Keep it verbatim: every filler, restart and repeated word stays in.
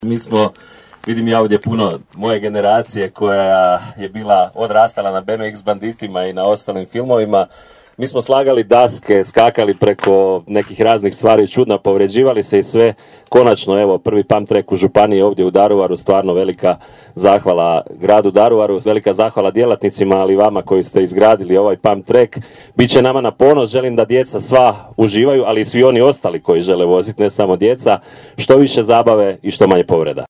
Mi smo, vidim ja ovdje puno moje generacije koja je bila odrastala na B M X banditima i na ostalim filmovima. Mi smo slagali daske, skakali preko nekih raznih stvari, čudno povređivali se i sve. Konačno, evo, prvi pump track u županiji ovdje u Daruvaru, stvarno velika zahvala gradu Daruvaru, velika zahvala djelatnicima, ali i vama koji ste izgradili ovaj pump track. Biće nama na ponos, želim da djeca sva uživaju, ali i svi oni ostali koji žele voziti, ne samo djeca, što više zabave i što manje povreda.